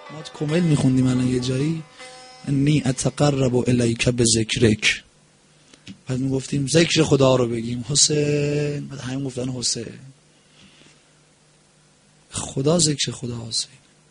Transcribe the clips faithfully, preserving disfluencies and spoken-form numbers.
ما تو کمیل میخوندیم الان یه جایی انی اتقرب الیک بذکرک، بعد میگفتیم ذکر خدا رو بگیم حسین، بعد همین گفتن حسین. خدا ذکر خدا حسین.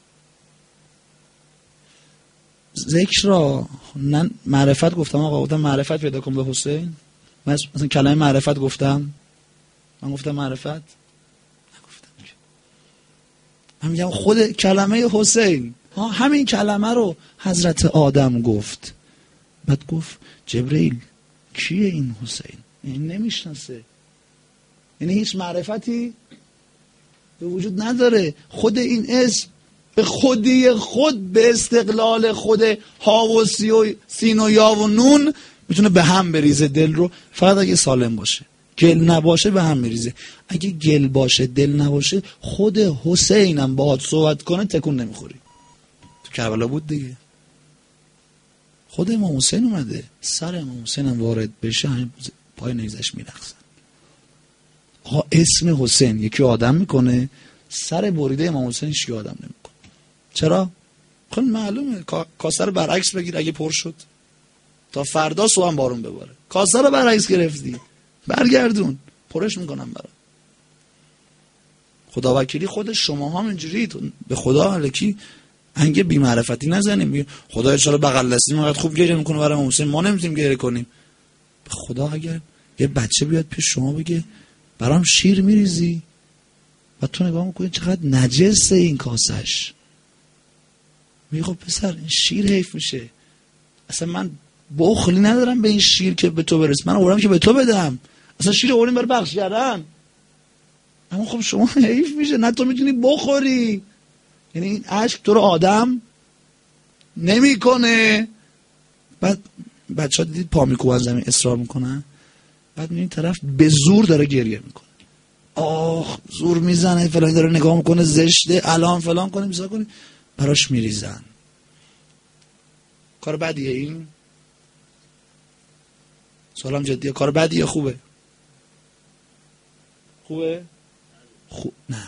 ذکر را نه معرفت گفتم آقا، گفتم معرفت پیدا کن به حسین. من مثلا کلمه معرفت گفتم، من گفتم معرفت نگفتم. من میگم خود کلمه حسین، ها همین کلمه رو حضرت آدم گفت. بعد گفت جبرئیل کیه این حسین؟ این نمیشناسه، یعنی هیچ معرفتی به وجود نداره. خود این اسم به خودی خود به استقلال خود ها و سی و سین و یا و نون میتونه به هم بریزه دل رو، فقط اگه سالم باشه. گل نباشه به هم میریزه. اگه گل باشه دل نباشه، خود حسین هم باهات صحبت کنه تکون نمیخوری. تو کربلا بود دیگه، خود امام حسین اومده، سر امام حسین هم وارد بشه همین پای نیزش میرقصن. آقا اسم حسین یکی آدم میکنه، سر بریده امام حسین هیچ آدم نمیکنه. چرا؟ خب معلومه کاسه رو برعکس بگیر اگه پر شد تا فردا صبح هم بارون بباره. کاسه رو برعکس گرفتی برگردون، پرش میکنم برات. خدا وکیلی خود شما هم اینجوری به خدا الکی انگه بی معرفتی نزنیم. خدا ان شاء الله بغل دستی ما خوب گریه میکنه برای امام حسین، ما نمیتونیم گریه کنیم. به خدا اگر یه بچه بیاد پیش شما بگه برام شیر میریزی و تو نگاه میکنی چقدر نجسه این کاسش، میگه خب پسر این شیر حیف میشه، اصلا من بخلی ندارم به این شیر که به تو برس، من آوردم که به تو بدم، اصلا شیر آوردیم برای بخش کردن. اما خب شما حیف میشه، نه تو میتونی بخوری. یعنی این عشق تو رو آدم نمیکنه. بعد بچه ها دیدید پا میکوبن زمین اصرار میکنن، بعد این طرف به زور داره گریه میکنه، آخ زور میزنه فلان، داره نگاه میکنه زشته الان فلان کنیم بیزا کنیم، براش میریزن. کار بدیه این؟ سوالم جدیه، کار بدیه خوبه؟ خوبه؟ خوب نه،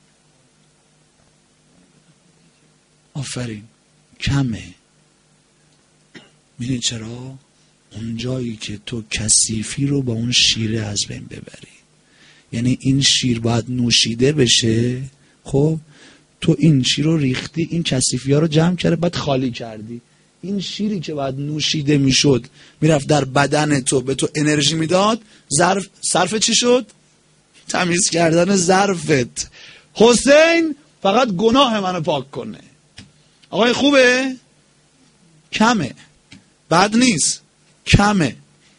آفرین کمه. میدونی چرا؟ اون جایی که تو کثیفی رو با اون شیره از بین ببری، یعنی این شیر باید نوشیده بشه، خب تو این شیر رو ریختی، این کثیفی ها رو جمع کرده بعد خالی کردی، این شیری که باید نوشیده میشد میرفت در بدن تو به تو انرژی میداد، ظرف صرف چی شد؟ تمیز کردن ظرفت. حسین فقط گناه منو پاک کنه. آقای خوبه؟ کمه، بد نیست، کمه،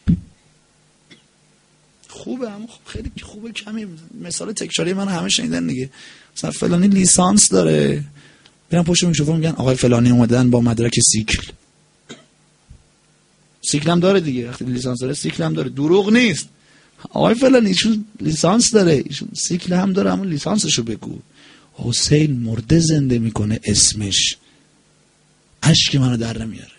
خوبه، اما خب خیلی خوبه کمی. مثال تکراری من همه شنیدن دیگه، مثلا فلانی لیسانس داره، برن پشت میکروفون میگن آقای فلانی اومدن با مدرک سیکل. سیکل هم داره دیگه، وقتی لیسانس داره سیکل هم داره، دروغ نیست. آقای فلانی ایشون لیسانس داره، ایشون سیکل هم داره، اما لیسانسشو بگو. حسین مرده زنده میکنه اسمش، اشک منو در نمیاره.